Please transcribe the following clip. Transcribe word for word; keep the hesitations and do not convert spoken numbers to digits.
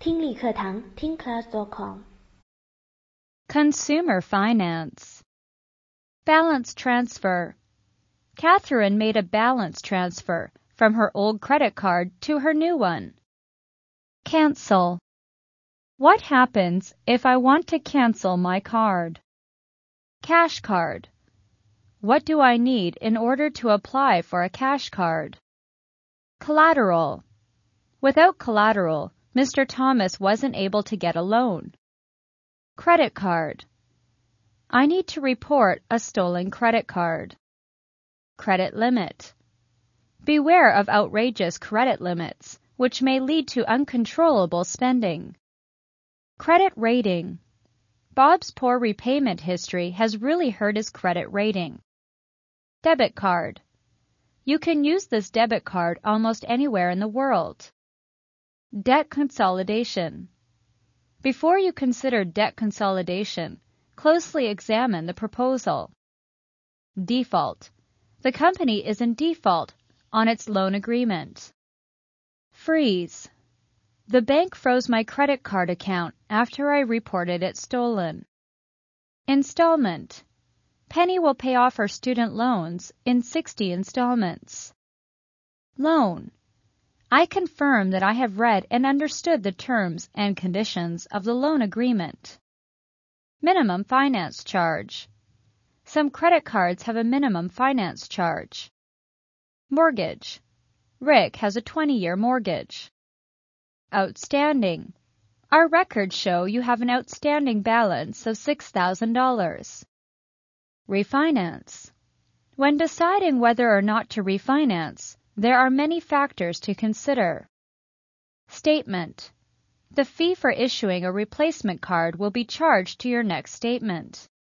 听力课堂听 class dot com。 Consumer finance. Balance transfer. Catherine made a balance transfer from her old credit card to her new one. Cancel. What happens if I want to cancel my card? Cash card. What do I need in order to apply for a cash card? Collateral. Without collateral, Mister Thomas wasn't able to get a loan. Credit card. I need to report a stolen credit card. Credit limit. Beware of outrageous credit limits, which may lead to uncontrollable spending. Credit rating. Bob's poor repayment history has really hurt his credit rating. Debit card. You can use this debit card almost anywhere in the world. Debt consolidation. Before you consider debt consolidation, closely examine the proposal. Default. The company is in default on its loan agreement. Freeze. The bank froze my credit card account after I reported it stolen. Installment. Penny will pay off her student loans in sixty installments. Loan. I confirm that I have read and understood the terms and conditions of the loan agreement. Minimum finance charge. Some credit cards have a minimum finance charge. Mortgage. Rick has a twenty-year mortgage. Outstanding. Our records show you have an outstanding balance of six thousand dollars. Refinance. When deciding whether or not to refinance, there are many factors to consider. Statement. The fee for issuing a replacement card will be charged to your next statement.